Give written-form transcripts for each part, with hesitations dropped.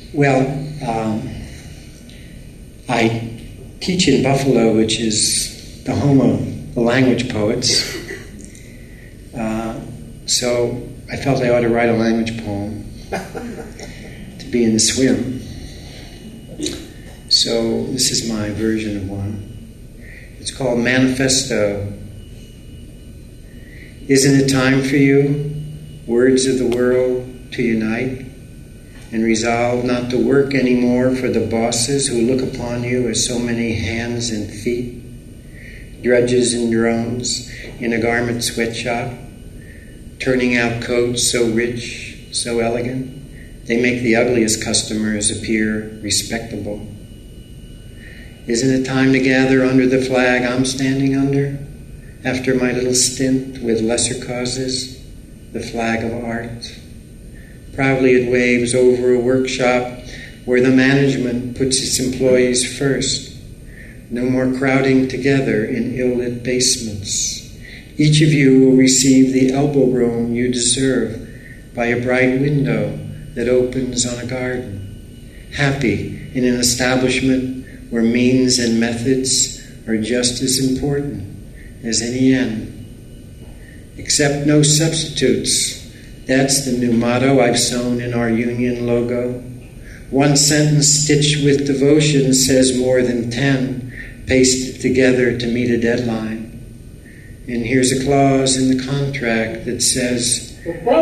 Well, I teach in Buffalo, which is the home of the language poets. So I felt I ought to write a language poem to be in the swim. So this is my version of one. It's called Manifesto. Isn't it time for you, words of the world, to unite and resolve not to work anymore for the bosses who look upon you as so many hands and feet, drudges and drones in a garment sweatshop, turning out coats so rich, so elegant, they make the ugliest customers appear respectable. Isn't it time to gather under the flag I'm standing under, after my little stint with lesser causes, the flag of art? Proudly it waves over a workshop where the management puts its employees first. No more crowding together in ill-lit basements. Each of you will receive the elbow room you deserve by a bright window that opens on a garden. Happy in an establishment where means and methods are just as important as any end. Accept no substitutes. That's the new motto I've sewn in our union logo. One sentence stitched with devotion says more than 10 pasted together to meet a deadline. And here's a clause in the contract that says,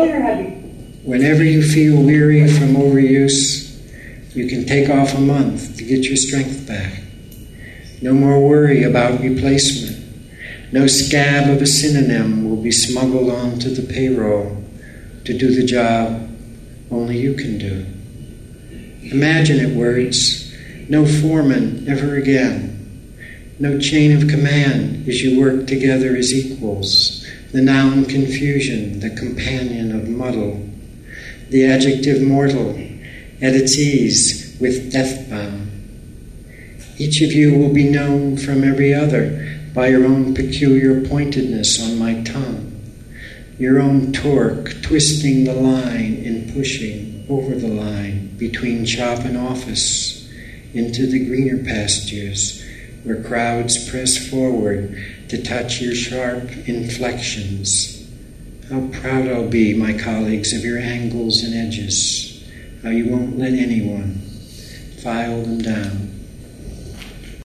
whenever you feel weary from overuse, you can take off a month to get your strength back. No more worry about replacement. No scab of a synonym will be smuggled onto the payroll to do the job only you can do. Imagine it, words. No foreman ever again. No chain of command as you work together as equals. The noun confusion, the companion of muddle. The adjective mortal, at its ease with deathbound. Each of you will be known from every other by your own peculiar pointedness on my tongue. Your own torque twisting the line and pushing over the line between shop and office into the greener pastures where crowds press forward to touch your sharp inflections. How proud I'll be, my colleagues, of your angles and edges, how you won't let anyone file them down.